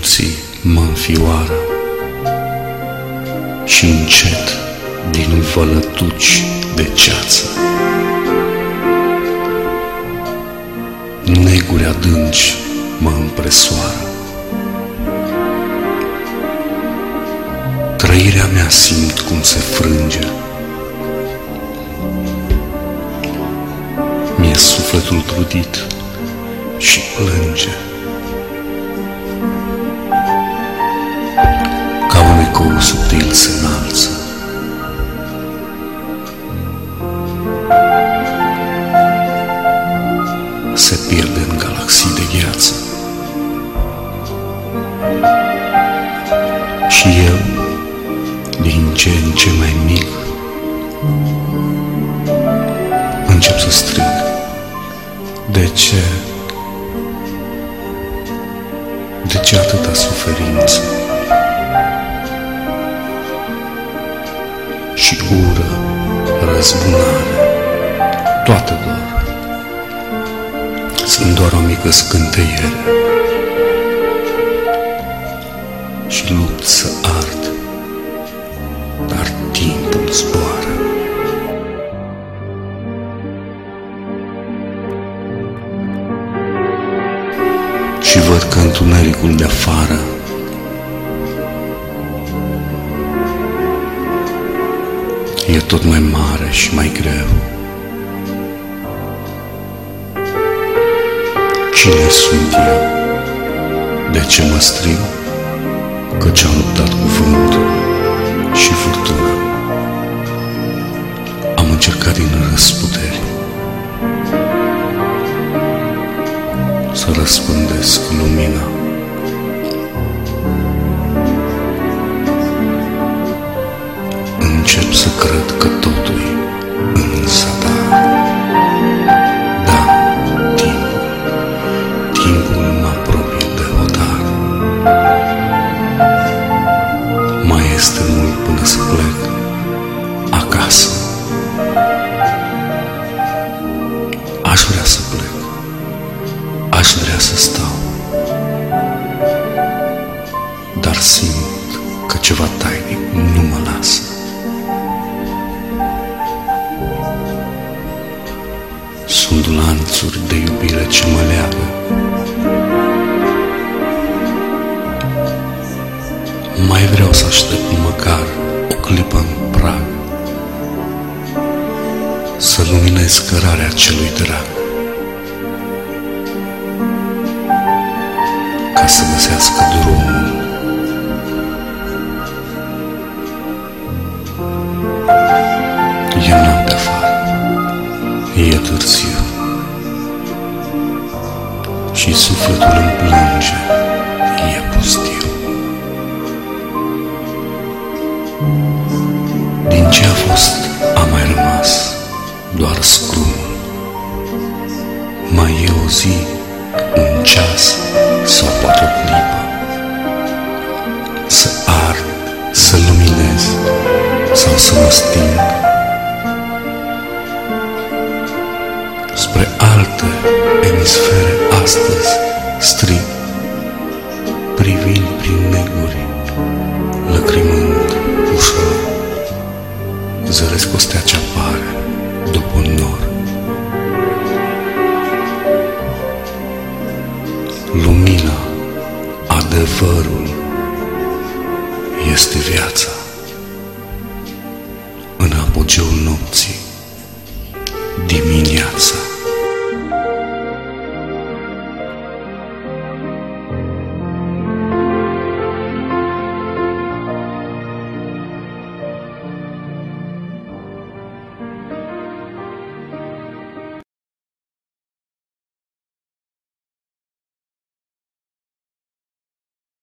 nopții mă înfioară și încet din vălătuci de ceață. Neguri adânci mă împresoară. Trăirea mea simt cum se frânge. Mi-e sufletul trudit și plânge. Ca un ecou subtil se înalță. Se pierde în galaxii de gheață. Și eu, din ce în ce mai mic, încep să strig. De ce? De ce atâta suferință? Și ură, răzbunare, toate dor. Sunt doar o mică scânteiere și lupt să ard, dar timpul zboară. Și văd că întunericul de afară e tot mai mare și mai greu. Cine sunt eu? De ce mă strig? Căci am luptat cu vântul și furtuna. Am încercat din răsputeri să răspândesc lumina. Încep să cred că totul-i în zadar. Da, timpul mă apropie de hotar. Mai este mult până să plec acasă. Aș vrea să plec. Aș vrea să stau, dar simt că ceva tainic nu mă lasă. Sunt lanțuri de iubire ce mă leagă. Mai vreau să aștept măcar o clipă în prag, să luminez cărarea celui drag, ca să găsească drumul. E noapte afară, e târziu și sufletul îmi plânge, e pustiu. Din ce a fost a mai rămas doar scrumul. Mai e o zi, un ceas sau poate o clipă, să ard, să luminez sau să mă sting. Spre alte emisfere astăzi strig, privind prin neguri, lăcrimând ușor, zăresc o stea ce apare după un nor. Lumina, adevărul este viața.